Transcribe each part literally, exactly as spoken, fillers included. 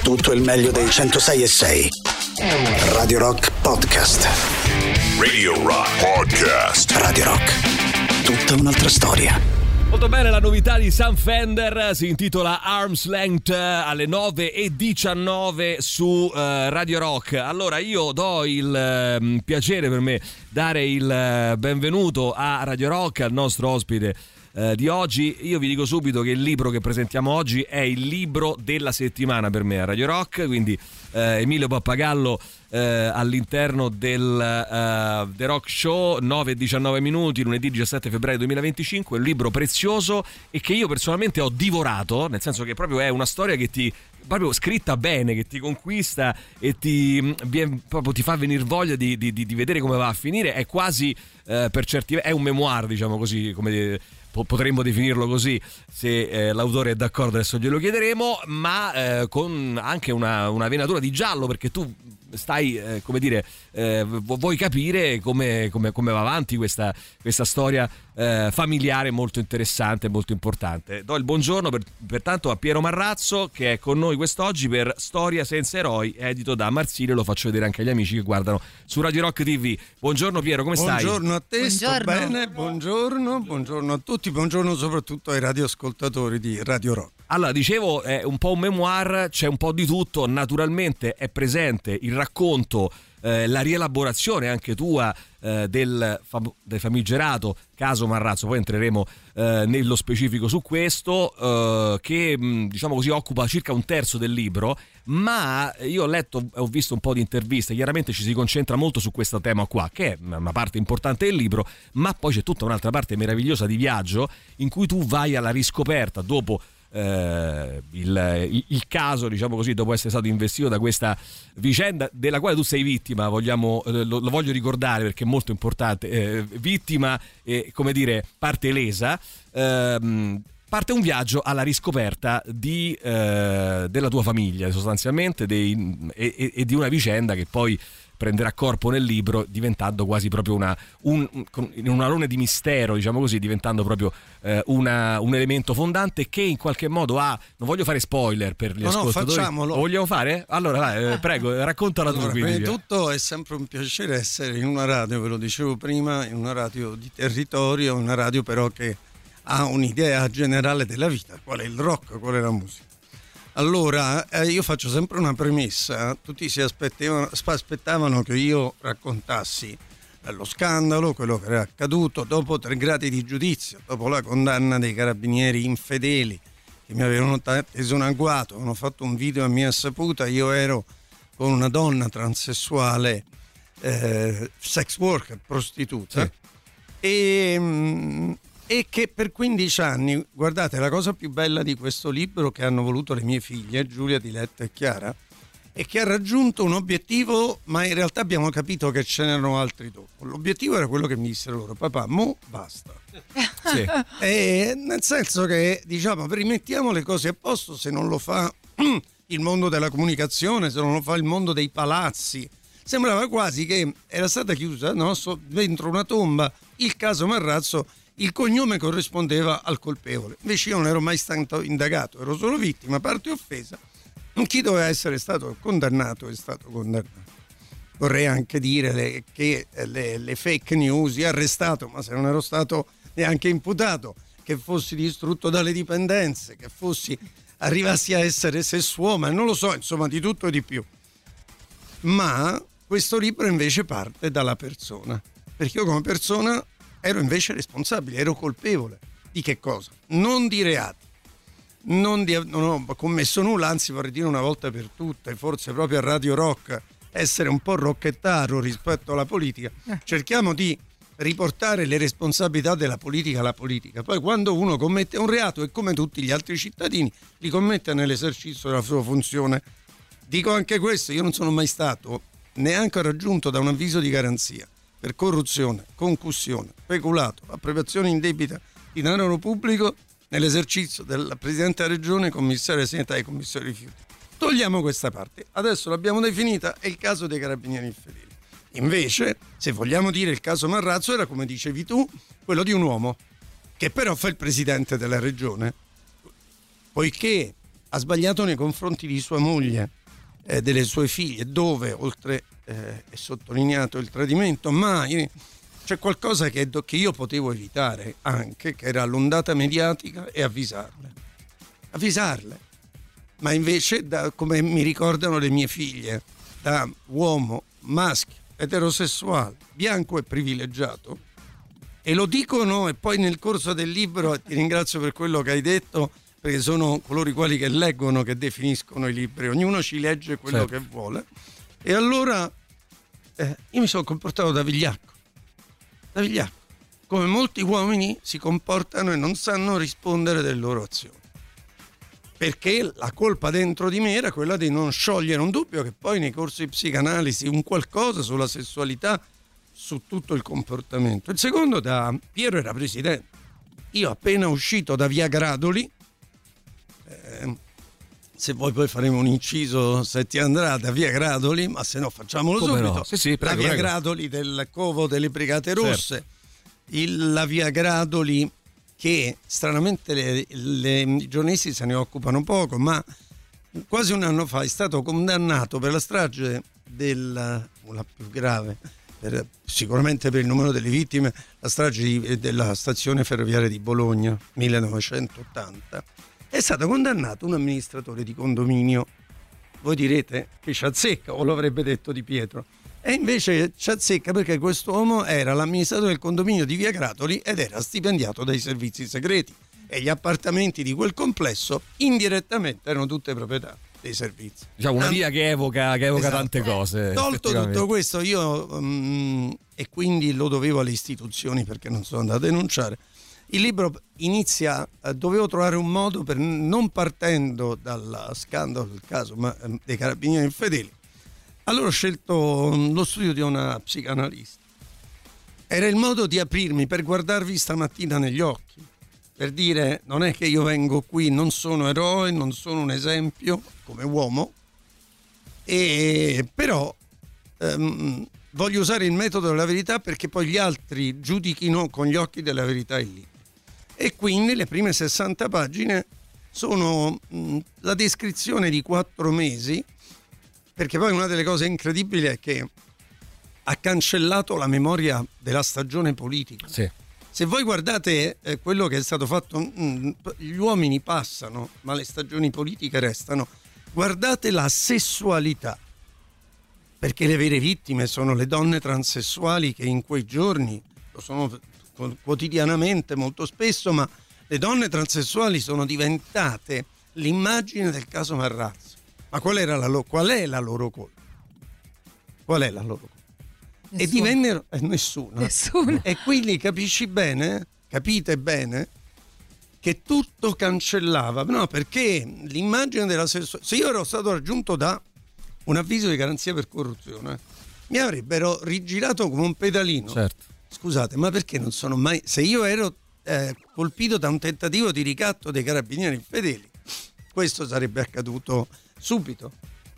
Tutto il meglio dei centosei e sei. Radio Rock Podcast. Radio Rock Podcast. Radio Rock. Tutta un'altra storia. Molto bene, la novità di Sam Fender si intitola Arm's Length alle nove e diciannove su uh, Radio Rock. Allora io do il uh, piacere per me dare il uh, benvenuto a Radio Rock, al nostro ospite uh, di oggi. Io vi dico subito che il libro che presentiamo oggi è il libro della settimana per me a Radio Rock, quindi uh, Emilio Pappagallo Uh, all'interno del uh, The Rock Show, nove e diciannove minuti, lunedì diciassette febbraio duemilaventicinque. Un libro prezioso e che io personalmente ho divorato, nel senso che proprio è una storia che ti proprio scritta bene, che ti conquista e ti, proprio ti fa venire voglia di, di, di vedere come va a finire. È quasi uh, per certi è un memoir, diciamo così, come potremmo definirlo così, se eh, l'autore è d'accordo, adesso glielo chiederemo, ma eh, con anche una, una venatura di giallo, perché tu stai, eh, come dire, eh, vuoi capire come, come, come va avanti questa, questa storia eh, familiare molto interessante, molto importante. Do il buongiorno per, pertanto a Piero Marrazzo, che è con noi quest'oggi per Storia senza eroi, edito da Marsilio. Lo faccio vedere anche agli amici che guardano su Radio Rock T V. Buongiorno Piero, come stai? Buongiorno a te, buongiorno. Sto bene, buongiorno, buongiorno a tutti, buongiorno soprattutto ai radioascoltatori di Radio Rock. Allora, dicevo, è un po' un memoir, c'è un po' di tutto, naturalmente è presente il racconto, eh, la rielaborazione anche tua eh, del, fam- del famigerato caso Marrazzo, poi entreremo eh, nello specifico su questo, eh, che mh, diciamo così occupa circa un terzo del libro, ma io ho letto, ho visto un po' di interviste, chiaramente ci si concentra molto su questo tema qua, che è una parte importante del libro, ma poi c'è tutta un'altra parte meravigliosa di viaggio in cui tu vai alla riscoperta dopo Uh, il, il caso, diciamo così, dopo essere stato investito da questa vicenda della quale tu sei vittima, vogliamo, lo, lo voglio ricordare perché è molto importante, eh, vittima e, come dire, parte lesa. Uh, parte un viaggio alla riscoperta di, uh, della tua famiglia, sostanzialmente, dei, e, e di una vicenda che poi prenderà corpo nel libro, diventando quasi proprio una un, in un alone di mistero, diciamo così, diventando proprio eh, una, un elemento fondante che in qualche modo ha, non voglio fare spoiler per gli no, ascoltatori. No, facciamolo. Lo vogliamo fare? Allora vai, eh, prego, raccontala allora, tu. Prima di tutto è sempre un piacere essere in una radio, ve lo dicevo prima, in una radio di territorio, una radio però che ha un'idea generale della vita, qual è il rock, qual è la musica. Allora, eh, io faccio sempre una premessa, tutti si aspettavano, aspettavano che io raccontassi eh, lo scandalo, quello che era accaduto dopo tre gradi di giudizio, dopo la condanna dei carabinieri infedeli che mi avevano teso un agguato, avevano fatto un video a mia saputa, io ero con una donna transessuale, eh, sex worker, prostituta, sì. e... Mh, e che per quindici anni, guardate, la cosa più bella di questo libro che hanno voluto le mie figlie, Giulia, Diletta e Chiara, è che ha raggiunto un obiettivo, ma in realtà abbiamo capito che ce n'erano altri dopo. L'obiettivo era quello che mi dissero loro: papà, mo basta. Sì. E nel senso che, diciamo, rimettiamo le cose a posto, se non lo fa il mondo della comunicazione, se non lo fa il mondo dei palazzi. Sembrava quasi che era stata chiusa, no, dentro una tomba il caso Marrazzo. Il cognome corrispondeva al colpevole, invece io non ero mai stato indagato, ero solo vittima, parte offesa. Chi doveva essere stato condannato è stato condannato. Vorrei anche dire le, che le, le fake news, arrestato, ma se non ero stato neanche imputato, che fossi distrutto dalle dipendenze, che fossi arrivassi a essere sessuomo, non lo so, insomma, di tutto e di più. Ma questo libro invece parte dalla persona, perché io come persona ero invece responsabile, ero colpevole. Di che cosa? Non di reati, non, di, non ho commesso nulla, anzi vorrei dire una volta per tutte, forse proprio a Radio Rock, essere un po' rocchettaro rispetto alla politica. Cerchiamo di riportare le responsabilità della politica alla politica. Poi quando uno commette un reato, e come tutti gli altri cittadini, li commette nell'esercizio della sua funzione. Dico anche questo, io non sono mai stato neanche raggiunto da un avviso di garanzia per corruzione, concussione, peculato, appropriazione indebita di denaro pubblico nell'esercizio del Presidente della Regione, commissario di sanità e commissario di rifiuti. Togliamo questa parte, adesso l'abbiamo definita, è il caso dei carabinieri infedeli. Invece, se vogliamo dire il caso Marrazzo, era, come dicevi tu, quello di un uomo che però fa il Presidente della Regione, poiché ha sbagliato nei confronti di sua moglie, eh, delle sue figlie, dove oltre eh, è sottolineato il tradimento, ma c'è qualcosa che, che io potevo evitare anche, che era l'ondata mediatica, e avvisarle avvisarle ma invece, da, come mi ricordano le mie figlie, da uomo maschio eterosessuale bianco e privilegiato, e lo dicono, e poi nel corso del libro, ti ringrazio per quello che hai detto, perché sono coloro i quali che leggono che definiscono i libri, ognuno ci legge quello certo. che vuole, e allora eh, io mi sono comportato da vigliacco da vigliacco come molti uomini si comportano e non sanno rispondere delle loro azioni, perché la colpa dentro di me era quella di non sciogliere un dubbio che poi nei corsi di psicanalisi, un qualcosa sulla sessualità, su tutto il comportamento. Il secondo, da Piero era presidente, io appena uscito da via Gradoli, eh, se vuoi poi faremo un inciso se ti andrà, da via Gradoli, ma se no facciamolo Come subito. No? Sì, sì, prego, la via prego. Gradoli del Covo delle Brigate Rosse, Certo. il, la via Gradoli che stranamente le, le, i giornalisti se ne occupano poco, ma quasi un anno fa è stato condannato per la strage del, la più grave, per, sicuramente per il numero delle vittime, la strage di, della stazione ferroviaria di Bologna millenovecentottanta. È stato condannato un amministratore di condominio. Voi direte che ci azzecca, o lo avrebbe detto Di Pietro, e invece ci azzecca perché quest'uomo era l'amministratore del condominio di via Gradoli ed era stipendiato dai servizi segreti, e gli appartamenti di quel complesso indirettamente erano tutte proprietà dei servizi. Diciamo una Tant- via che evoca, che evoca Esatto. tante cose. Tolto tutto questo, io um, e quindi lo dovevo alle istituzioni perché non sono andato a denunciare. Il libro inizia, eh, dovevo trovare un modo per, non partendo dal scandalo del caso ma, eh, dei carabinieri infedeli. Allora ho scelto lo studio di una psicanalista. Era il modo di aprirmi per guardarvi stamattina negli occhi, per dire: non è che io vengo qui, non sono eroe, non sono un esempio come uomo, e però ehm, voglio usare il metodo della verità perché poi gli altri giudichino con gli occhi della verità il libro. E quindi le prime sessanta pagine sono mh, la descrizione di quattro mesi, perché poi una delle cose incredibili è che ha cancellato la memoria della stagione politica. Sì. Se voi guardate eh, quello che è stato fatto, mh, gli uomini passano, ma le stagioni politiche restano. Guardate la sessualità, perché le vere vittime sono le donne transessuali che in quei giorni, lo sono quotidianamente molto spesso, ma le donne transessuali sono diventate l'immagine del caso Marrazzo. Ma qual era la loro, qual è la loro colpa? Qual è la loro colpa? Nessuno. E divennero eh, nessuno. Nessuno. E quindi capisci bene, capite bene, che tutto cancellava, no, perché l'immagine della sessualità, se io ero stato raggiunto da un avviso di garanzia per corruzione, mi avrebbero rigirato come un pedalino. Certo. Scusate, ma perché non sono mai, se io ero eh, colpito da un tentativo di ricatto dei carabinieri infedeli, questo sarebbe accaduto subito.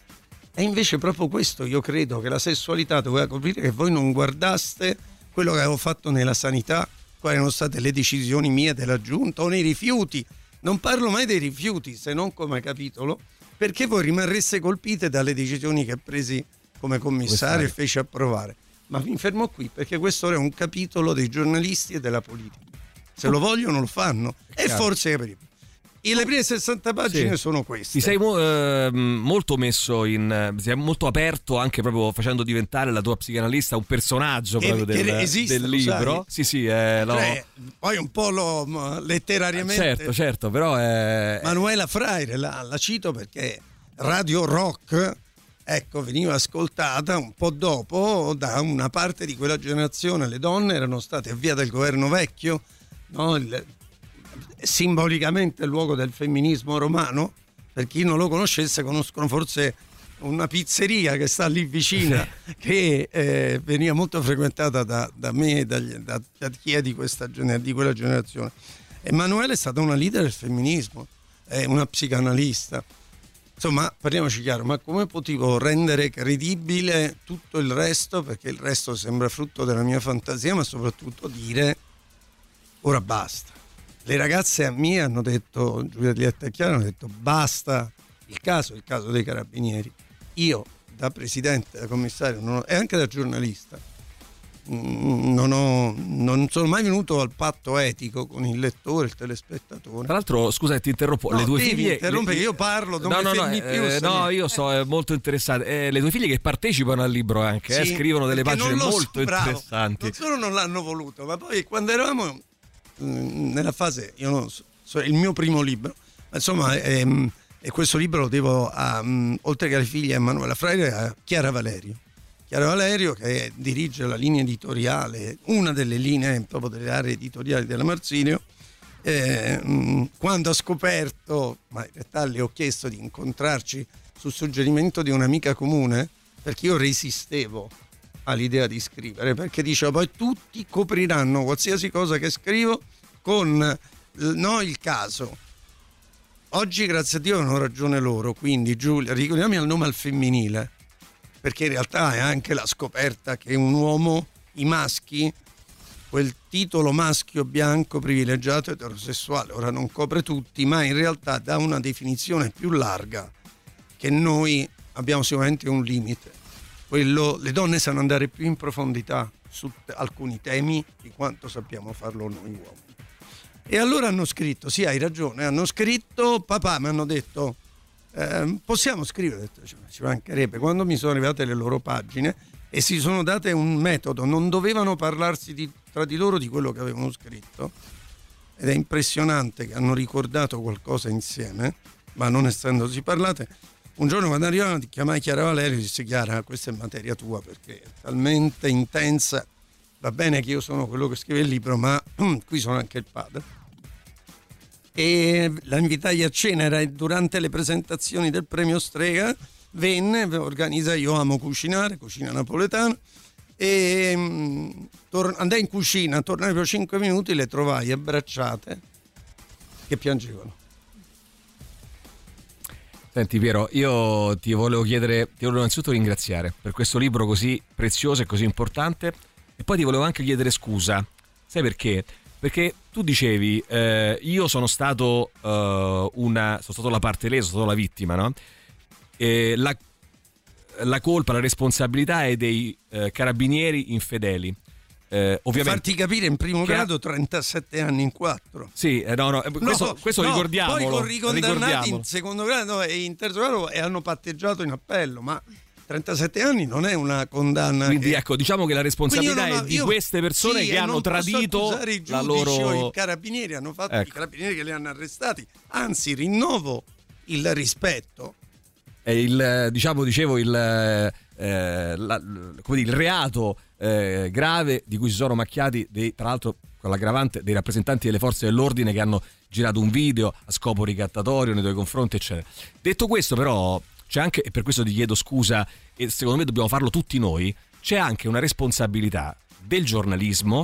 E invece proprio questo, io credo che la sessualità doveva coprire che voi non guardaste quello che avevo fatto nella sanità, quali erano state le decisioni mie della giunta, o nei rifiuti. Non parlo mai dei rifiuti, se non come capitolo, perché voi rimarreste colpite dalle decisioni che presi come commissario e feci approvare. Ma mi fermo qui perché questo è un capitolo dei giornalisti e della politica. Se lo vogliono lo fanno, e chiaro. forse per e le prime sessanta pagine Sì. sono queste. Ti sei mo- eh, molto messo in, sei molto aperto, anche proprio facendo diventare la tua psicanalista un personaggio Che- proprio che del, esiste, del lo libro. sai? Sì, sì, eh, lo- Cioè, poi un po' lo m- letterariamente. certo, certo, però è Manuela Freire la, la cito perché Radio Rock, ecco, veniva ascoltata un po' dopo da una parte di quella generazione. Le donne erano state avviate dal governo vecchio, no? Il, simbolicamente il luogo del femminismo romano. Per chi non lo conoscesse, conoscono forse una pizzeria che sta lì vicina, che eh, veniva molto frequentata da, da me e da, da, da chi è di, questa, di quella generazione. Emanuele è stata una leader del femminismo, è una psicanalista. Insomma, parliamoci chiaro, ma come potevo rendere credibile tutto il resto, perché il resto sembra frutto della mia fantasia, ma soprattutto dire ora basta. le ragazze mie hanno detto, Giulietta e Chiara hanno detto basta, il caso è il caso dei carabinieri. Io da presidente, da commissario non ho, e anche da giornalista non, ho, non sono mai venuto al patto etico con il lettore, il telespettatore. Tra l'altro, scusa, ti interrompo. No, le due devi figlie. interrompe le, che io parlo, non no, mi no, fermi no, più. eh, no, io so, è molto interessante. Eh, le tue figlie che partecipano al libro anche, sì, eh, scrivono delle pagine molto so, bravo, interessanti. Non solo non l'hanno voluto, ma poi quando eravamo mh, nella fase, io non so, so, il mio primo libro, insomma, ehm, e questo libro lo devo a, mh, oltre che alle figlie Emanuela Freire, a Chiara Valerio. Chiara Valerio che dirige la linea editoriale, una delle linee proprio delle aree editoriali della Marsilio, eh, mh, quando ha scoperto, ma in realtà le ho chiesto di incontrarci sul suggerimento di un'amica comune, perché io resistevo all'idea di scrivere, perché dicevo poi tutti copriranno qualsiasi cosa che scrivo con no, il caso. Oggi grazie a Dio hanno ragione loro, quindi Giulia, ricordiamo il nome al femminile, perché in realtà è anche la scoperta che un uomo, i maschi, quel titolo maschio bianco privilegiato eterosessuale ora non copre tutti, ma in realtà dà una definizione più larga, che noi abbiamo sicuramente un limite. Quello, le donne sanno andare più in profondità su t- alcuni temi di quanto sappiamo farlo noi uomini. E allora hanno scritto, sì hai ragione, hanno scritto, papà mi hanno detto eh, possiamo scrivere, ho detto, ci mancherebbe. Quando mi sono arrivate le loro pagine e si sono date un metodo, non dovevano parlarsi di, tra di loro di quello che avevano scritto, ed è impressionante che hanno ricordato qualcosa insieme, ma non essendosi parlate. Un giorno quando arrivavano ti chiamai Chiara Valerio e dissi Chiara, questa è materia tua perché è talmente intensa, va bene che io sono quello che scrive il libro, ma qui sono anche il padre. E la invitai a cena, era durante le presentazioni del premio Strega, venne, organizza, io amo cucinare, cucina napoletana, e mh, tor- andai in cucina, tornai per cinque minuti, le trovai abbracciate che piangevano. Senti Piero, io ti volevo chiedere, ti volevo innanzitutto ringraziare per questo libro così prezioso e così importante, e poi ti volevo anche chiedere scusa. Sai perché? Perché tu dicevi, eh, io sono stato uh, una, sono stato la parte lesa, sono stato la vittima, no? E la, la colpa, la responsabilità è dei eh, carabinieri infedeli. Eh, ovviamente, farti capire in primo che grado trentasette anni in quattro. Sì, eh, no, no, questo, no, questo no, ricordiamolo. Poi con ricondannati ricordiamolo. in secondo grado e in terzo grado e hanno patteggiato in appello, ma trentasette anni non è una condanna. Quindi che... ecco, diciamo che la responsabilità ho, è di io, queste persone sì, che hanno tradito i la loro... I carabinieri hanno fatto, ecco. I carabinieri che li hanno arrestati, anzi rinnovo il rispetto. È il, diciamo, dicevo, il, eh, la, come dire, il reato eh, grave di cui si sono macchiati, dei, tra l'altro con l'aggravante dei rappresentanti delle forze dell'ordine che hanno girato un video a scopo ricattatorio nei tuoi confronti, eccetera. Detto questo, però, c'è anche, e per questo ti chiedo scusa, e secondo me dobbiamo farlo tutti noi, c'è anche una responsabilità del giornalismo,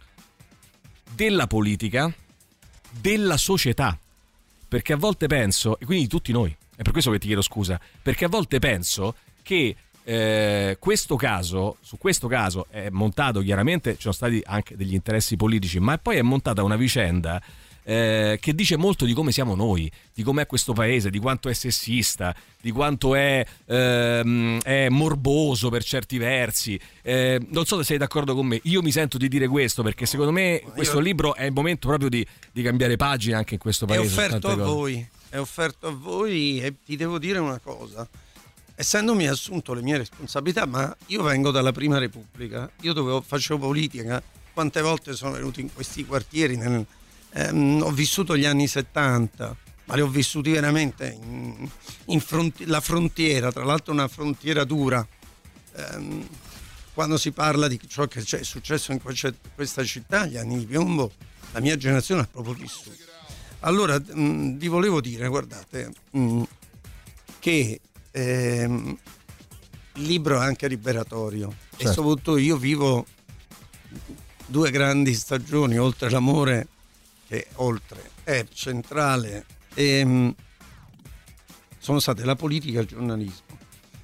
della politica, della società, perché a volte penso, e quindi di tutti noi, è per questo che ti chiedo scusa, perché a volte penso che eh, questo caso, su questo caso è montato, chiaramente ci sono stati anche degli interessi politici, ma poi è montata una vicenda eh, che dice molto di come siamo noi, di com'è questo paese, di quanto è sessista, di quanto è, ehm, è morboso per certi versi. Eh, non so se sei d'accordo con me, io mi sento di dire questo perché secondo me questo io... libro è il momento proprio di, di cambiare pagina anche in questo paese. È offerto a cose. voi, è offerto a voi e ti devo dire una cosa. Essendomi assunto le mie responsabilità, ma io vengo dalla Prima Repubblica, io dovevo, facevo politica, quante volte sono venuto in questi quartieri, nel, ehm, ho vissuto gli anni settanta, ma li ho vissuti veramente in, in fronti, la frontiera, tra l'altro una frontiera dura. Ehm, quando si parla di ciò che è successo in questa città, gli anni di piombo, la mia generazione ha proprio vissuto. Allora, mh, vi volevo dire, guardate, mh, che ehm, il libro è anche liberatorio, certo. E soprattutto io vivo due grandi stagioni, oltre l'amore, che oltre è centrale, e mh, sono state la politica e il giornalismo.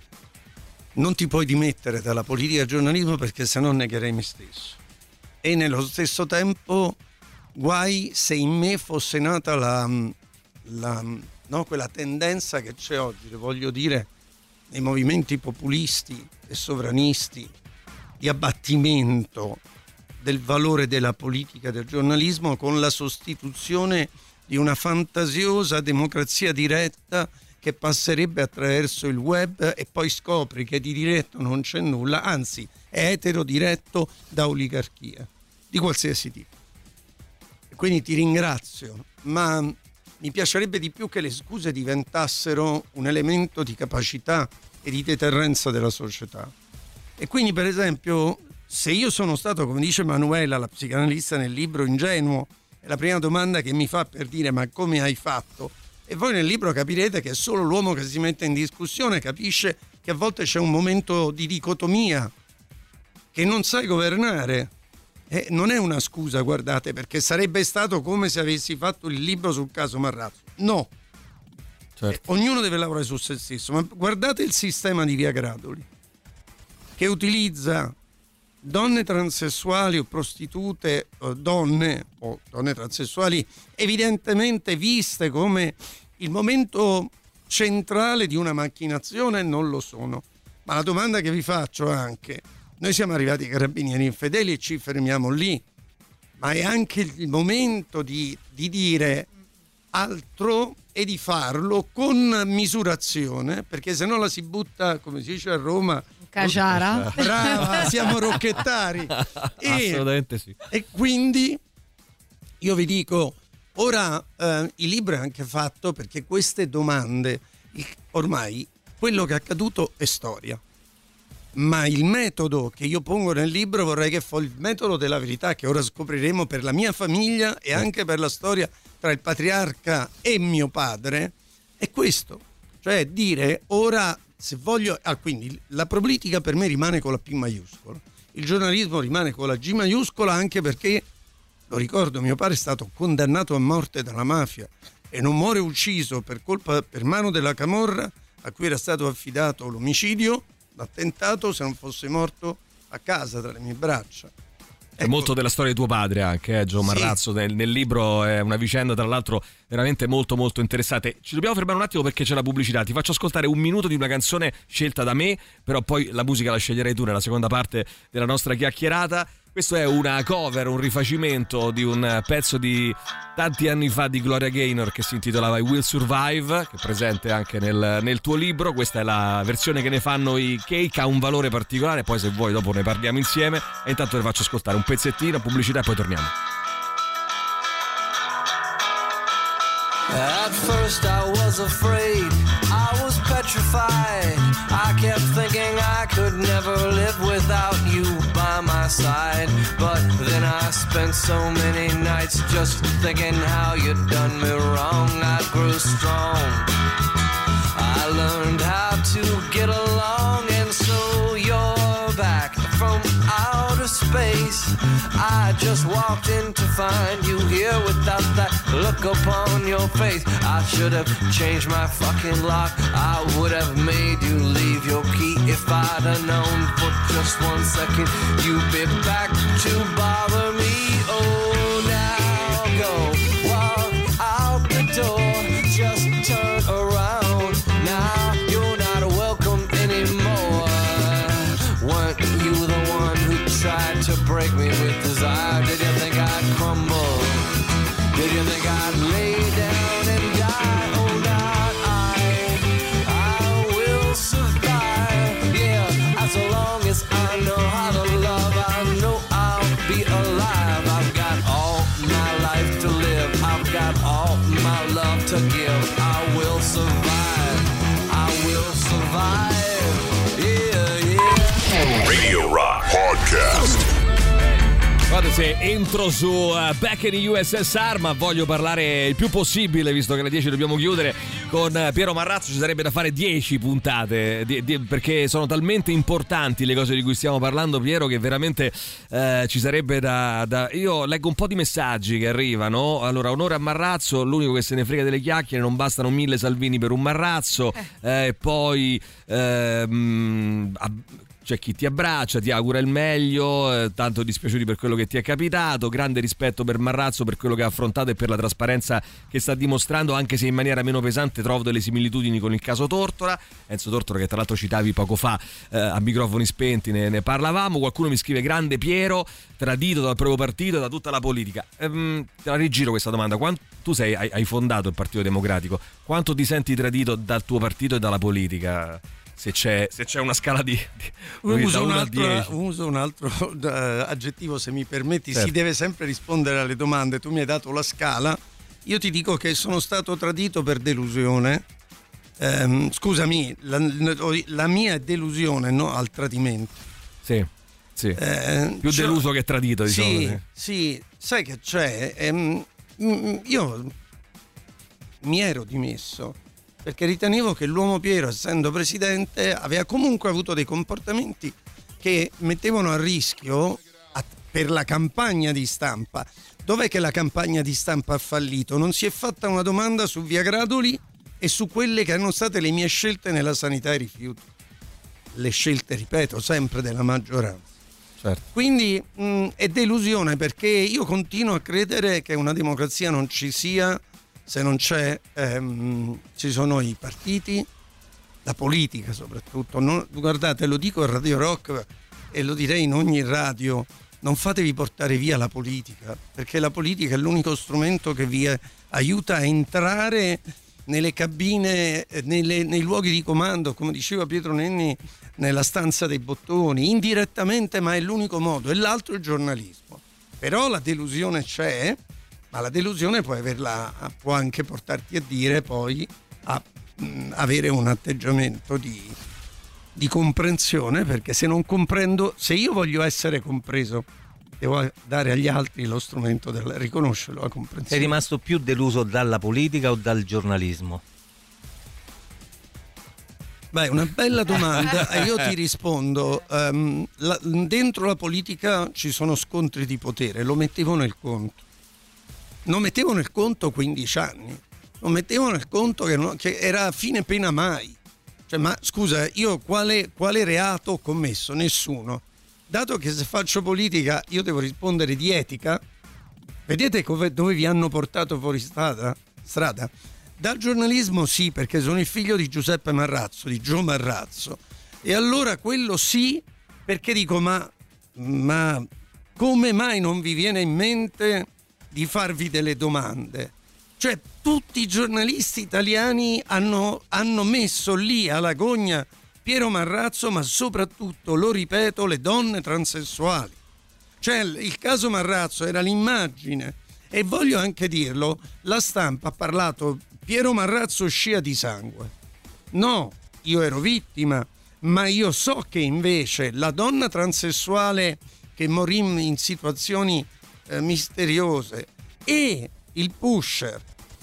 Non ti puoi dimettere dalla politica e il giornalismo perché se no negherei me stesso. E nello stesso tempo guai se in me fosse nata la, la no, quella tendenza che c'è oggi, le voglio dire, nei movimenti populisti e sovranisti di abbattimento del valore della politica e del giornalismo con la sostituzione di una fantasiosa democrazia diretta che passerebbe attraverso il web e poi scopri che di diretto non c'è nulla, anzi è eterodiretto da oligarchia di qualsiasi tipo. E quindi ti ringrazio, ma mi piacerebbe di più che le scuse diventassero un elemento di capacità e di deterrenza della società. E quindi, per esempio, se io sono stato, come dice Manuela, la psicanalista nel libro, ingenuo, è la prima domanda che mi fa per dire ma come hai fatto? E voi nel libro capirete che solo l'uomo che si mette in discussione capisce che a volte c'è un momento di dicotomia, che non sai governare. E non è una scusa, guardate, perché sarebbe stato come se avessi fatto il libro sul caso Marrazzo. No. Certo. Eh, ognuno deve lavorare su se stesso, ma guardate il sistema di Via Gradoli, che utilizza donne transessuali o prostitute, o donne o donne transessuali evidentemente viste come il momento centrale di una macchinazione, non lo sono. Ma la domanda che vi faccio anche, noi siamo arrivati ai carabinieri infedeli e ci fermiamo lì, ma è anche il momento di, di dire altro e di farlo con misurazione, perché se no la si butta, come si dice a Roma, Caciara. Brava, siamo rocchettari. E, assolutamente sì. E quindi io vi dico, ora eh, il libro è anche fatto perché queste domande, ormai quello che è accaduto è storia, ma il metodo che io pongo nel libro vorrei che fosse il metodo della verità, che ora scopriremo per la mia famiglia e anche per la storia tra il patriarca e mio padre, è questo, cioè dire ora se voglio, ah, quindi la politica per me rimane con la P maiuscola, il giornalismo rimane con la G maiuscola, anche perché, lo ricordo, mio padre è stato condannato a morte dalla mafia e non muore ucciso per colpa, per mano della camorra a cui era stato affidato l'omicidio, l'attentato, se non fosse morto a casa tra le mie braccia. È ecco. Molto della storia di tuo padre anche, eh, Gio Marrazzo, sì. nel, nel libro è una vicenda tra l'altro veramente molto molto interessante. Ci dobbiamo fermare un attimo perché c'è la pubblicità, ti faccio ascoltare un minuto di una canzone scelta da me, però poi la musica la sceglierai tu nella seconda parte della nostra chiacchierata. Questo è una cover, un rifacimento di un pezzo di tanti anni fa di Gloria Gaynor che si intitolava I Will Survive, che è presente anche nel, nel tuo libro. Questa è la versione che ne fanno i Cake, ha un valore particolare, poi se vuoi dopo ne parliamo insieme. E intanto ti faccio ascoltare un pezzettino, pubblicità e poi torniamo. At first I was afraid, I was petrified. I kept thinking I could never live without you by my side. But then I spent so many nights just thinking how you'd done me wrong. I grew strong, I learned how to get along. And so you're back from outer space. I just walked in to find you here without that look upon your face. I should have changed my fucking lock, I would have made you leave your key. If I'd have known for just one second you'd be back to bother me. Oh, now go walk out the door, just turn around. Now you're not welcome anymore. Weren't you the one who tried to break me with desire? Did you think I'd crumble? Did you think I'd lay down and die? Oh, not I, I will survive. Yeah, as long as I know how to love, I know I'll be alive. I've got all my life to live, I've got all my love to give. I will survive, I will survive. Yeah, yeah. Radio Rock Podcast. Guardate, se entro su uh, Back in the U S S R, ma voglio parlare il più possibile, visto che alle dieci dobbiamo chiudere, con uh, Piero Marrazzo ci sarebbe da fare dieci puntate, di, di, perché sono talmente importanti le cose di cui stiamo parlando, Piero, che veramente uh, ci sarebbe da, da... Io leggo un po' di messaggi che arrivano. Allora, onore a Marrazzo, l'unico che se ne frega delle chiacchiere, non bastano mille Salvini per un Marrazzo. E eh, poi... Uh, mh, c'è chi ti abbraccia, ti augura il meglio, eh, tanto dispiaciuti per quello che ti è capitato, grande rispetto per Marrazzo per quello che ha affrontato e per la trasparenza che sta dimostrando, anche se in maniera meno pesante trovo delle similitudini con il caso Tortora. Enzo Tortora, che tra l'altro citavi poco fa eh, a microfoni spenti, ne, ne parlavamo. Qualcuno mi scrive: grande Piero, tradito dal proprio partito e da tutta la politica. Ehm, te la rigiro questa domanda: Quanto, tu sei, hai, hai fondato il Partito Democratico, quanto ti senti tradito dal tuo partito e dalla politica? Se c'è, se c'è una scala di, di uso, un altro, uso un altro uh, aggettivo, se mi permetti. Certo. Si deve sempre rispondere alle domande. Tu mi hai dato la scala, io ti dico che sono stato tradito per delusione. Um, scusami, la, la mia è delusione, no, al tradimento. Sì, sì. Eh, più cioè, deluso che tradito, diciamo. Sì, sì, sai che c'è? Ehm, io mi ero dimesso perché ritenevo che l'uomo Piero, essendo presidente, aveva comunque avuto dei comportamenti che mettevano a rischio a, per la campagna di stampa. Dov'è che la campagna di stampa ha fallito? Non si è fatta una domanda su Via Gradoli e su quelle che erano state le mie scelte nella sanità ai rifiuti. Le scelte, ripeto, sempre della maggioranza. Certo. Quindi mh, è delusione, perché io continuo a credere che una democrazia non ci sia se non c'è, ehm, ci sono i partiti, la politica soprattutto. Non, guardate, lo dico a Radio Rock e lo direi in ogni radio: non fatevi portare via la politica, perché la politica è l'unico strumento che vi aiuta a entrare nelle cabine, nelle, nei luoghi di comando, come diceva Pietro Nenni, nella stanza dei bottoni, indirettamente, ma è l'unico modo. E l'altro è il giornalismo. Però la delusione c'è, ma la delusione può averla, può anche portarti a dire poi a mh, avere un atteggiamento di, di comprensione, perché se non comprendo, se io voglio essere compreso, devo dare agli altri lo strumento del riconoscerlo, la comprensione. Sei rimasto più deluso dalla politica o dal giornalismo? Beh, una bella domanda e io ti rispondo. Um, la, dentro la politica ci sono scontri di potere, lo mettevo nel conto. Non mettevo nel conto quindici anni, non mettevo nel conto che, non, che era a fine pena mai. Cioè, ma scusa, io quale, quale reato ho commesso? Nessuno. Dato che se faccio politica io devo rispondere di etica, vedete dove, dove vi hanno portato fuori strada? strada? Dal giornalismo sì, perché sono il figlio di Giuseppe Marrazzo, di Gio Marrazzo, e allora quello sì, perché dico ma, ma come mai non vi viene in mente di farvi delle domande? Cioè, tutti i giornalisti italiani hanno, hanno messo lì alla gogna Piero Marrazzo, ma soprattutto, lo ripeto, le donne transessuali. Cioè, il caso Marrazzo era l'immagine, e voglio anche dirlo, la stampa ha parlato Piero Marrazzo scia di sangue. No, io ero vittima, ma io so che invece la donna transessuale che morì in situazioni eh, misteriose e il pusher,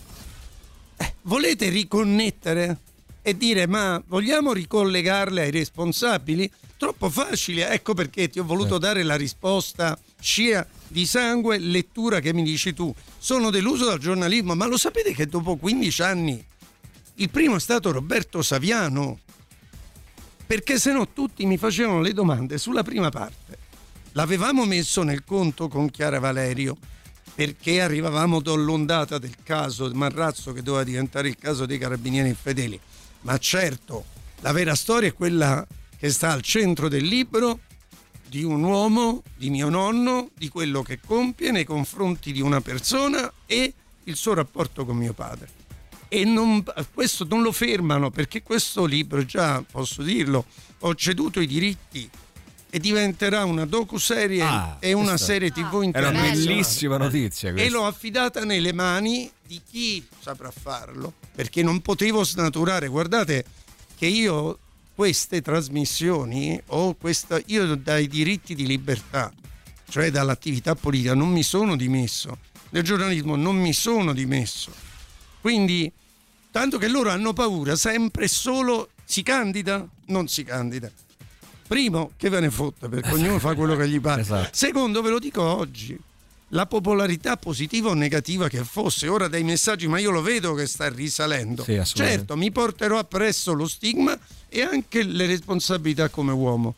eh, volete riconnettere e dire ma vogliamo ricollegarle ai responsabili? Troppo facile, ecco perché ti ho voluto dare la risposta scia di sangue, lettura che mi dici tu. Sono deluso dal giornalismo, ma lo sapete che dopo quindici anni il primo è stato Roberto Saviano? Perché se no tutti mi facevano le domande sulla prima parte. L'avevamo messo nel conto con Chiara Valerio perché arrivavamo dall'ondata del caso Marrazzo che doveva diventare il caso dei carabinieri infedeli. Ma certo, la vera storia è quella che sta al centro del libro, di un uomo, di mio nonno, di quello che compie nei confronti di una persona e il suo rapporto con mio padre. E non, questo non lo fermano, perché questo libro, già posso dirlo, ho ceduto i diritti e diventerà una docuserie ah, e una serie tivù internazionale. È una bellissima notizia questa. E l'ho affidata nelle mani di chi saprà farlo, perché non potevo snaturare. Guardate che io queste trasmissioni o questa, io dai diritti di libertà, cioè dall'attività politica, non mi sono dimesso, nel giornalismo non mi sono dimesso. Quindi, tanto che loro hanno paura sempre solo, si candida? Non si candida. Primo, che ve ne fotte, perché ognuno fa quello che gli pare. Esatto. Secondo, ve lo dico oggi, la popolarità positiva o negativa che fosse, ora dai messaggi, ma io lo vedo che sta risalendo. Sì, certo, mi porterò appresso lo stigma e anche le responsabilità come uomo.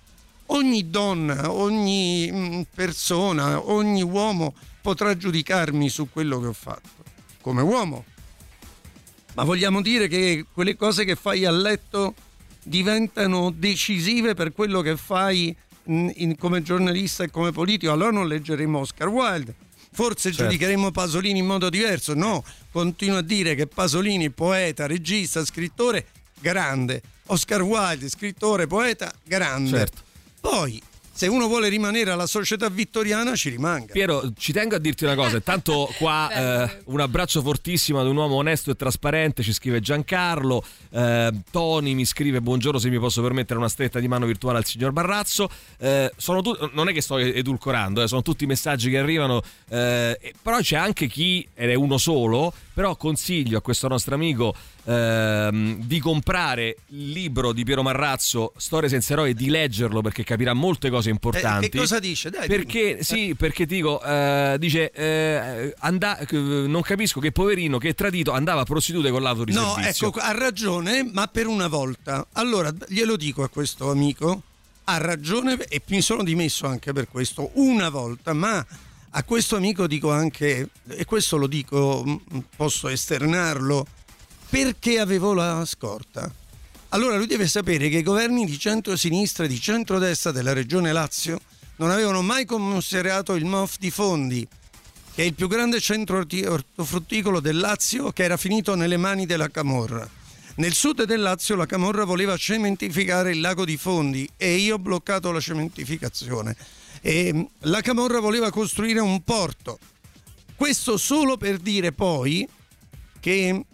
ogni donna, ogni mh, persona, ogni uomo potrà giudicarmi su quello che ho fatto come uomo, ma vogliamo dire che quelle cose che fai a letto diventano decisive per quello che fai in, in, come giornalista e come politico? Allora non leggeremo Oscar Wilde, forse certo. Giudicheremo Pasolini in modo diverso. No, continuo a dire che Pasolini, poeta, regista, scrittore, grande. Oscar Wilde, scrittore, poeta, grande. Certo. Poi, se uno vuole rimanere alla società vittoriana, ci rimanga. Piero, ci tengo a dirti una cosa. Intanto qua eh, un abbraccio fortissimo ad un uomo onesto e trasparente, ci scrive Giancarlo. eh, Tony mi scrive: buongiorno, se mi posso permettere una stretta di mano virtuale al signor Barrazzo. eh, sono tu- non è che sto edulcorando, eh, sono tutti i messaggi che arrivano, eh, però c'è anche chi, ed è uno solo, però consiglio a questo nostro amico ehm, di comprare il libro di Piero Marrazzo, Storie senza eroi, e di leggerlo, perché capirà molte cose importanti. Eh, che cosa dice? Dai, perché dimmi. sì, perché dico eh, dice eh, and- non capisco che poverino che tradito andava a prostitute con l'auto di no, servizio. ecco, ha ragione, ma per una volta. Allora glielo dico a questo amico, ha ragione, e mi sono dimesso anche per questo una volta, ma a questo amico dico anche, e questo lo dico, posso esternarlo, perché avevo la scorta. Allora lui deve sapere che i governi di centro-sinistra e di centrodestra della regione Lazio non avevano mai commissariato il M O F di Fondi, che è il più grande centro ortofrutticolo del Lazio, che era finito nelle mani della Camorra. Nel sud del Lazio la Camorra voleva cementificare il lago di Fondi e io ho bloccato la cementificazione. E la Camorra voleva costruire un porto. Questo solo per dire poi che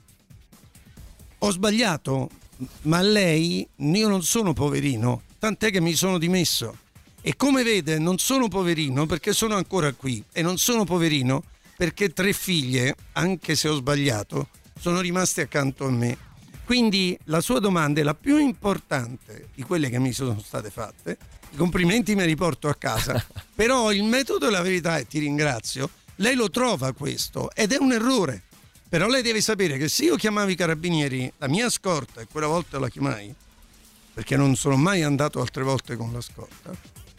ho sbagliato, ma lei, io non sono poverino, tant'è che mi sono dimesso. E come vede non sono poverino perché sono ancora qui, e non sono poverino perché tre figlie, anche se ho sbagliato, sono rimaste accanto a me. Quindi la sua domanda è la più importante di quelle che mi sono state fatte. I complimenti me li porto a casa, però il metodo e la verità, e ti ringrazio, lei lo trova questo, ed è un errore. Però lei deve sapere che se io chiamavo i carabinieri, la mia scorta, e quella volta la chiamai, perché non sono mai andato altre volte con la scorta,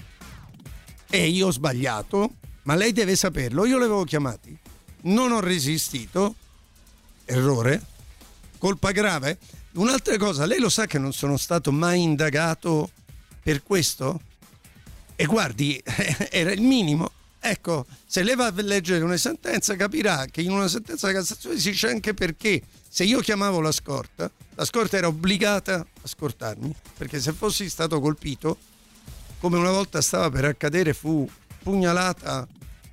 e io ho sbagliato, ma lei deve saperlo, io li avevo chiamati, non ho resistito, errore, colpa grave. Un'altra cosa, lei lo sa che non sono stato mai indagato per questo? E guardi, era il minimo. Ecco, se lei va a leggere una sentenza capirà che in una sentenza di Cassazione si dice anche perché se io chiamavo la scorta, la scorta era obbligata a scortarmi, perché se fossi stato colpito, come una volta stava per accadere, fu pugnalata,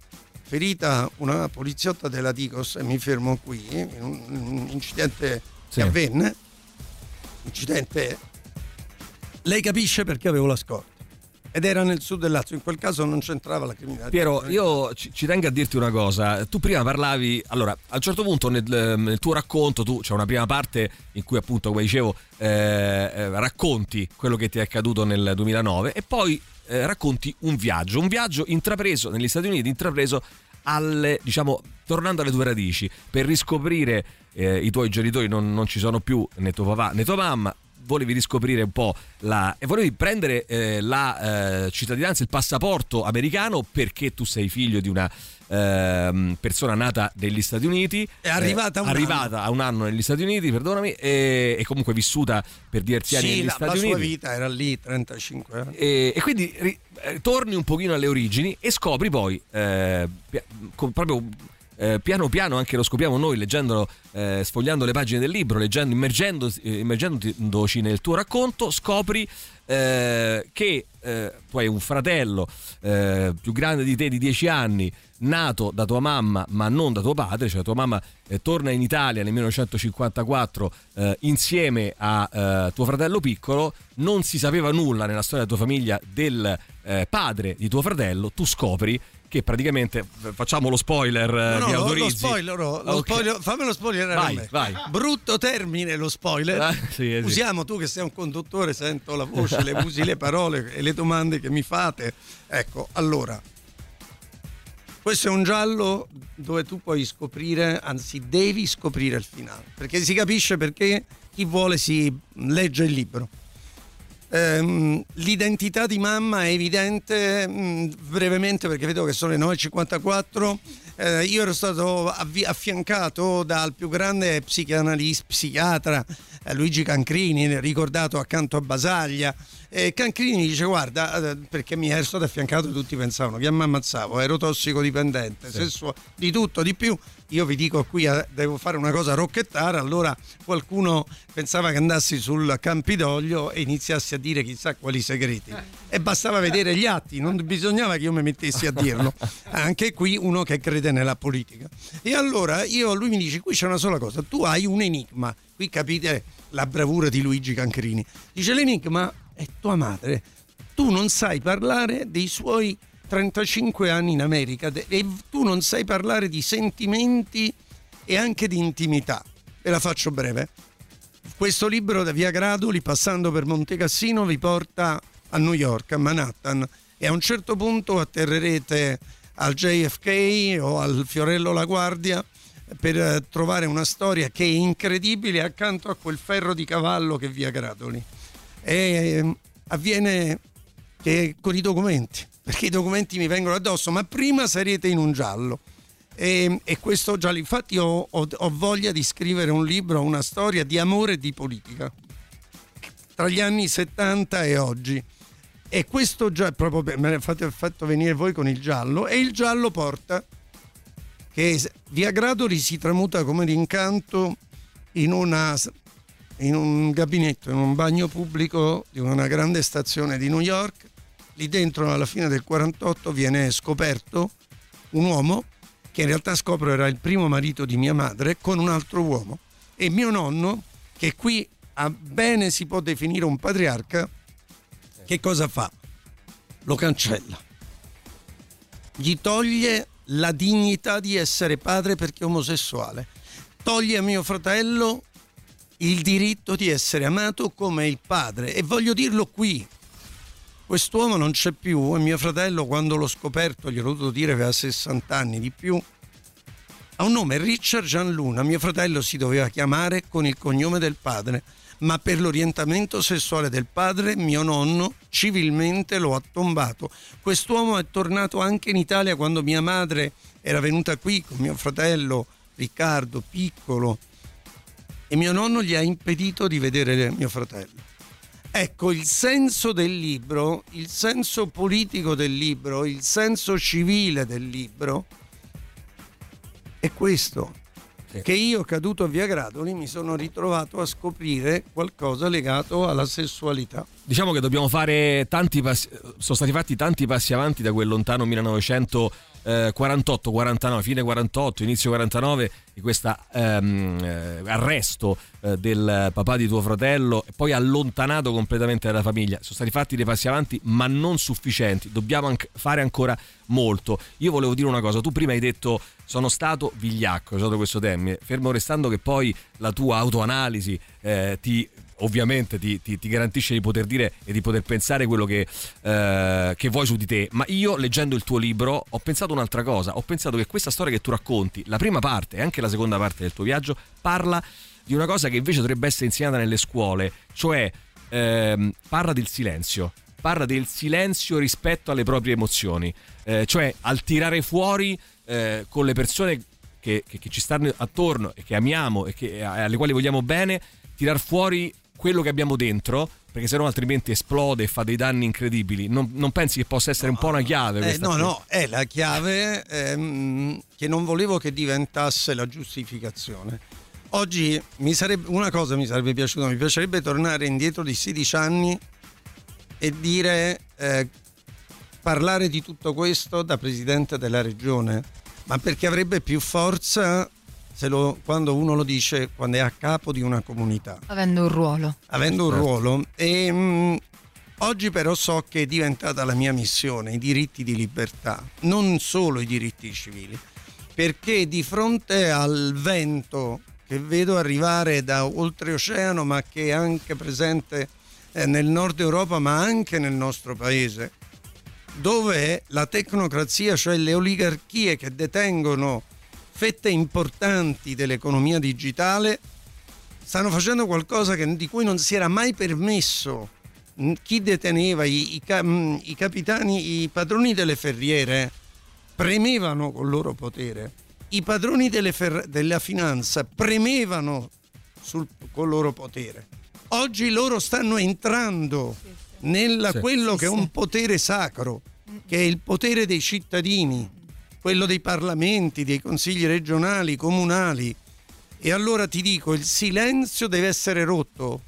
ferita una poliziotta della Digos, e mi fermo qui, in un incidente sì. che avvenne, incidente, lei capisce perché avevo la scorta. Ed era nel sud del Lazio, in quel caso non c'entrava la criminalità. Piero, io ci, ci tengo a dirti una cosa. Tu prima parlavi, allora, a un certo punto nel, nel tuo racconto, tu c'è una prima parte in cui appunto, come dicevo, eh, eh, racconti quello che ti è accaduto nel duemilanove, e poi eh, racconti un viaggio, un viaggio intrapreso negli Stati Uniti, intrapreso alle, diciamo, tornando alle tue radici, per riscoprire eh, i tuoi genitori non, non ci sono più, né tuo papà né tua mamma. Volevi riscoprire un po' la e volevi prendere eh, la eh, cittadinanza, il passaporto americano, perché tu sei figlio di una eh, persona nata negli Stati Uniti, è arrivata, eh, un arrivata anno. a un anno negli Stati Uniti, perdonami, e, e comunque vissuta per diversi anni sì, negli la, Stati la Uniti. sua vita era lì, trentacinque anni. E, e quindi ri, eh, torni un pochino alle origini e scopri poi eh, pia, con, proprio Eh, piano piano, anche lo scopriamo noi leggendolo, eh, sfogliando le pagine del libro, leggendo, immergendo, eh, immergendoci nel tuo racconto, scopri eh, che eh, tu hai un fratello eh, più grande di te di dieci anni, nato da tua mamma ma non da tuo padre, cioè tua mamma eh, torna in Italia nel millenovecentocinquantaquattro eh, insieme a eh, tuo fratello piccolo. Non si sapeva nulla nella storia della tua famiglia del eh, padre di tuo fratello. Tu scopri che praticamente, facciamo lo spoiler, no, no, di lo, autorizzi. lo spoiler, lo, lo Okay. spoiler, fammi lo spoiler. Vai, a me. vai. Brutto termine lo spoiler. Ah, sì, eh, sì. Usiamo, tu che sei un conduttore, sento la voce, le usi le parole e le domande che mi fate. Ecco, allora, questo è un giallo dove tu puoi scoprire, anzi devi scoprire il finale, perché si capisce perché chi vuole si legge il libro. ehm, l'identità di mamma è evidente, mh, brevemente, perché vedo che sono le nove e cinquantaquattro. Eh, io ero stato avvi- affiancato dal più grande psicanalista, psichiatra, eh, Luigi Cancrini, ricordato accanto a Basaglia. E Cancrini mi dice: guarda, eh, perché mi ero stato affiancato e tutti pensavano che mi ammazzavo, ero tossicodipendente, sì. Sessuo, di tutto, di più. Io vi dico qui, eh, devo fare una cosa rocchettara. Allora qualcuno pensava che andassi sul Campidoglio e iniziassi a dire chissà quali segreti, e bastava vedere gli atti, non bisognava che io mi mettessi a dirlo. Anche qui uno che crede nella politica. E allora io, lui mi dice: qui c'è una sola cosa, tu hai un enigma. Qui capite la bravura di Luigi Cancrini. Dice: l'enigma è tua madre, tu non sai parlare dei suoi trentacinque anni in America e tu non sai parlare di sentimenti e anche di intimità. Ve la faccio breve. Questo libro, da Via Gradoli passando per Monte Cassino, vi porta a New York, a Manhattan, e a un certo punto atterrerete al J F K o al Fiorello La Guardia per trovare una storia che è incredibile accanto a quel ferro di cavallo che è Via Gradoli. E avviene che con i documenti, perché i documenti mi vengono addosso, ma prima sarete in un giallo. E, e questo giallo, infatti ho, ho, ho voglia di scrivere un libro, una storia di amore e di politica tra gli anni settanta e oggi. E questo già proprio me ne fate fatto venire voi con il giallo, e il giallo porta che Via Gradoli si tramuta come d'incanto in una in un gabinetto, in un bagno pubblico di una grande stazione di New York. Lì dentro, alla fine del quarantotto, viene scoperto un uomo che in realtà scopro era il primo marito di mia madre, con un altro uomo. E mio nonno, che qui a bene si può definire un patriarca, che cosa fa? Lo cancella. Gli toglie la dignità di essere padre perché è omosessuale. Toglie a mio fratello il diritto di essere amato come il padre. E voglio dirlo qui, quest'uomo non c'è più, e mio fratello, quando l'ho scoperto, gliel'ho dovuto dire, aveva sessanta anni di più, ha un nome, Richard Gianluna. Mio fratello si doveva chiamare con il cognome del padre, ma per l'orientamento sessuale del padre mio nonno civilmente lo ha tombato. Quest'uomo è tornato anche in Italia quando mia madre era venuta qui con mio fratello Riccardo, piccolo, e mio nonno gli ha impedito di vedere mio fratello. Ecco, il senso del libro, il senso politico del libro, il senso civile del libro è questo, sì. Che io, caduto a Via Gradoli, mi sono ritrovato a scoprire qualcosa legato alla sessualità. Diciamo che dobbiamo fare tanti passi, sono stati fatti tanti passi avanti da quel lontano millenovecentoquarantotto quarantanove, fine quarantotto, inizio quarantanove, di questo ehm, arresto eh, del papà di tuo fratello, e poi allontanato completamente dalla famiglia. Sono stati fatti dei passi avanti, ma non sufficienti. Dobbiamo anche fare ancora molto. Io volevo dire una cosa: tu prima hai detto sono stato vigliacco, hai usato questo termine, fermo restando che poi la tua autoanalisi eh, ti ovviamente ti, ti, ti garantisce di poter dire e di poter pensare quello che, eh, che vuoi su di te. Ma io, leggendo il tuo libro, ho pensato un'altra cosa. Ho pensato che questa storia che tu racconti, la prima parte e anche la seconda parte del tuo viaggio, parla di una cosa che invece dovrebbe essere insegnata nelle scuole, cioè ehm, parla del silenzio. Parla del silenzio rispetto alle proprie emozioni, eh, cioè al tirare fuori eh, con le persone che, che, che ci stanno attorno e che amiamo e che, alle quali vogliamo bene, tirar fuori quello che abbiamo dentro, perché sennò altrimenti esplode e fa dei danni incredibili. Non, non pensi che possa essere un po' una chiave questa? Eh, no, no, è la chiave ehm, che non volevo che diventasse la giustificazione. Oggi mi sarebbe, una cosa mi sarebbe piaciuta, mi piacerebbe tornare indietro di sedici anni e dire, eh, parlare di tutto questo da presidente della regione, ma perché avrebbe più forza se lo, quando uno lo dice quando è a capo di una comunità, avendo un ruolo avendo un ruolo e mh, oggi però so che è diventata la mia missione, i diritti di libertà, non solo i diritti civili, perché di fronte al vento che vedo arrivare da oltreoceano, ma che è anche presente eh, nel nord Europa, ma anche nel nostro paese, dove la tecnocrazia, cioè le oligarchie che detengono fette importanti dell'economia digitale, stanno facendo qualcosa che, di cui non si era mai permesso chi deteneva i, i, i capitani, i padroni delle ferriere premevano col loro potere, i padroni delle fer- della finanza premevano sul, col loro potere. Oggi loro stanno entrando nella sì. quello sì, che è un potere sacro, che è il potere dei cittadini, quello dei parlamenti, dei consigli regionali, comunali. E allora ti dico, il silenzio deve essere rotto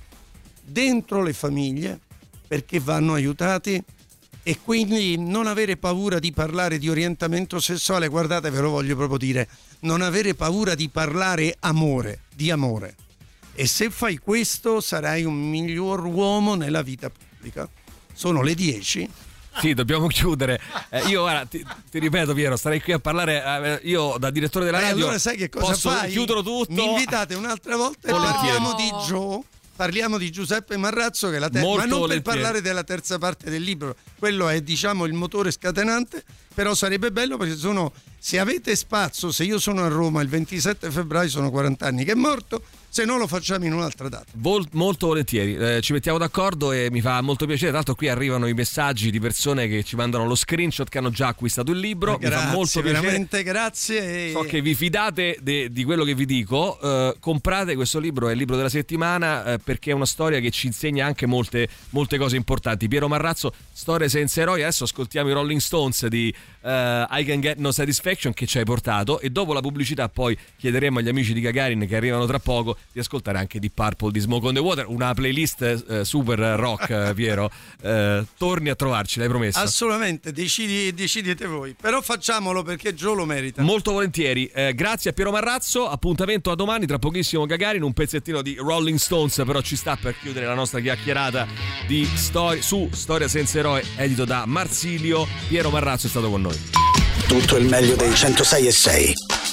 dentro le famiglie, perché vanno aiutati, e quindi non avere paura di parlare di orientamento sessuale. Guardate, ve lo voglio proprio dire, non avere paura di parlare amore, di amore. E se fai questo sarai un miglior uomo nella vita pubblica. Sono le dieci. Sì, dobbiamo chiudere. Eh, io guarda, ti, ti ripeto, Piero, starei qui a parlare. Eh, io da direttore della Beh, radio. Allora sai che cosa posso, fai? Chiudo tutto. Mi invitate un'altra volta e parliamo di Joe. Parliamo di Giuseppe Marrazzo, che è la terza, ma non volentieri. Per parlare della terza parte del libro, quello è, diciamo, il motore scatenante, però sarebbe bello, perché sono, se avete spazio, se io sono a Roma il ventisette febbraio, sono quaranta anni che è morto, se no lo facciamo in un'altra data. Vol- molto volentieri, eh, ci mettiamo d'accordo e mi fa molto piacere. Tra l'altro qui arrivano i messaggi di persone che ci mandano lo screenshot che hanno già acquistato il libro. Grazie, mi fa molto piacere. Veramente grazie. E... So che vi fidate de- di quello che vi dico. Eh, comprate questo libro, è il libro della settimana, eh, perché è una storia che ci insegna anche molte, molte cose importanti. Piero Marrazzo, Storie senza eroi. Adesso ascoltiamo i Rolling Stones di eh, I Can Get No Satisfaction, che ci hai portato, e dopo la pubblicità poi chiederemo agli amici di Gagarin, che arrivano tra poco, di ascoltare anche Deep Purple di Smoke on the Water, una playlist eh, super rock. eh, Piero, eh, torni a trovarci, l'hai promesso. Assolutamente, decidi, decidete voi, però facciamolo perché Joe lo merita. Molto volentieri. Eh, grazie a Piero Marrazzo, appuntamento a domani, tra pochissimo Gagarin, un pezzettino di Rolling Stones però ci sta per chiudere la nostra chiacchierata di storia su Storia senza eroi, edito da Marsilio. Piero Marrazzo è stato con noi. Tutto il meglio dei centosei e sei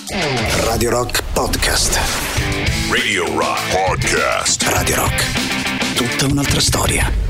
Radio Rock Podcast. Radio Rock Podcast. Radio Rock, tutta un'altra storia.